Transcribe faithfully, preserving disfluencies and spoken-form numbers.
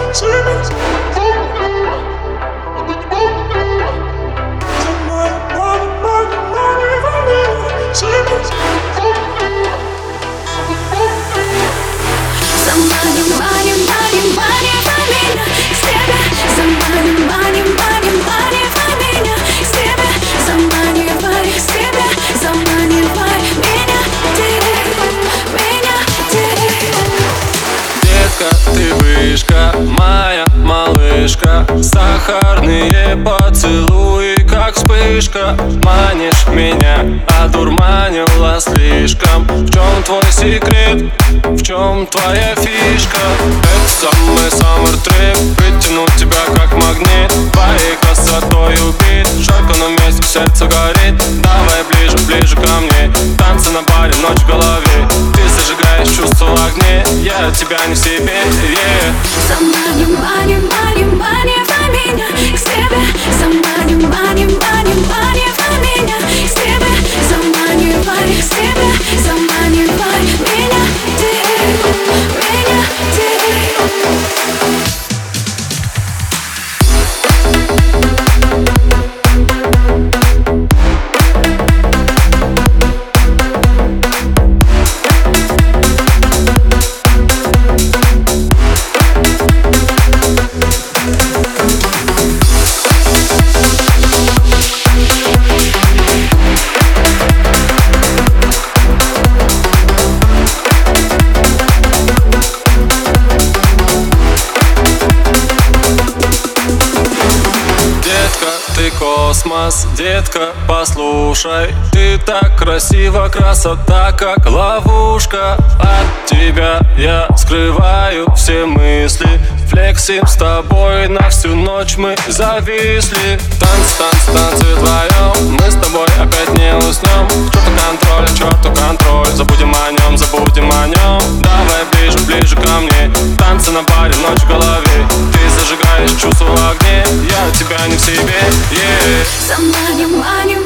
Ты вышка, моя малышка, сахарные поцелуи, как вспышка. Манишь меня, одурманила слишком. В чем твой секрет, в чем твоя фишка? Это самый summer trip, притяну тебя как магнит. Твоей красотой убит, жарко на месте, сердце горит. Давай ближе, ближе ко мне, танцы на баре, ночь в голове. Ты зажигаешь чувства в огне, я от тебя не в себе. Yeah. Заманим, маним, маним, маним меня к себе. Заманим, маним, маним, маним меня к себе. Заманивай к себе, заманивай меня ты, меня ты. Ты космос, детка, послушай. Ты так красива, красота как ловушка. От тебя я скрываю все мысли. Флексим с тобой, на всю ночь мы зависли. Танцы, танцы, танцы вдвоем, мы с тобой опять не уснем. К черту контроль, к черту контроль, забудем о нем, забудем о нем. Давай ближе, ближе ко мне, танцы на баре, ночь в голове. Ты зажигаешь чувства в огне, я от тебя не в себе. Yeah. Заманим, маним,